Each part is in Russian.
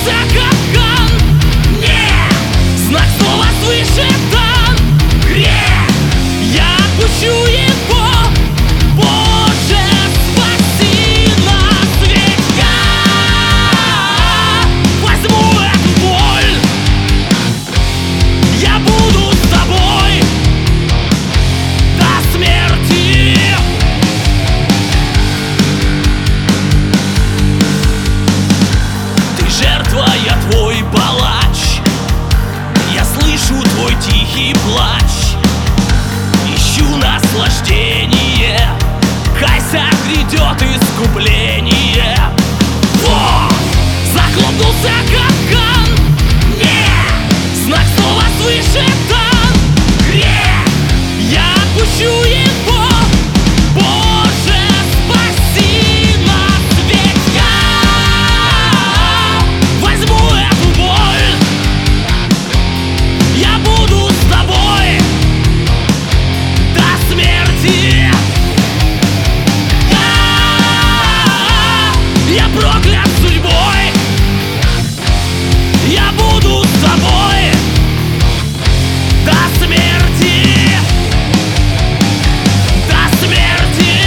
Замкнулся капкан, нет, знак снова свыше дан. Грех, я отпущу его. Боже, спаси нас, ведь я возьму эту боль. Я буду с тобой до смерти. Ты жертва, я твой палач. Я слышу твой тихий плач. Ищу наслаждение. Кайся, грядет искупление. Вот, захлопнулся капкан. Нет, знак снова свыше дан. Грех, я отпущу его. Боже, спаси нас, ведь я возьму эту боль. Я буду с тобой до смерти. Я проклят судьбой. Я буду с тобой до смерти. До смерти.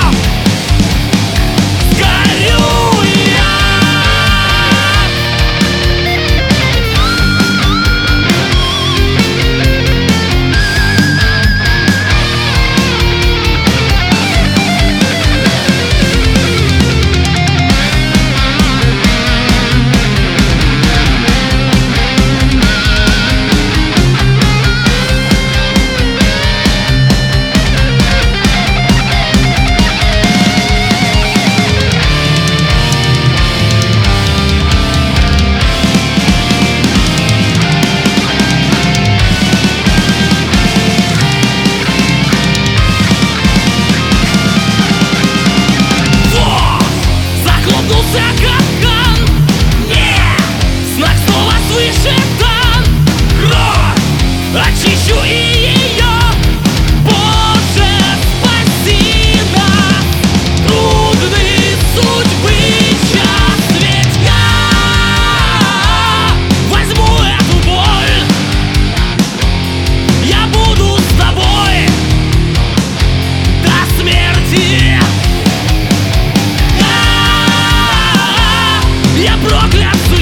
Сгорю я. Захлопнулся капкан. Нет, знак снова свыше дан. Кровь, очищу и ее. Боже, спаси нас. Трудный судьбы час, ведь я возьму эту боль. Я буду с тобой до смерти. Я проклят.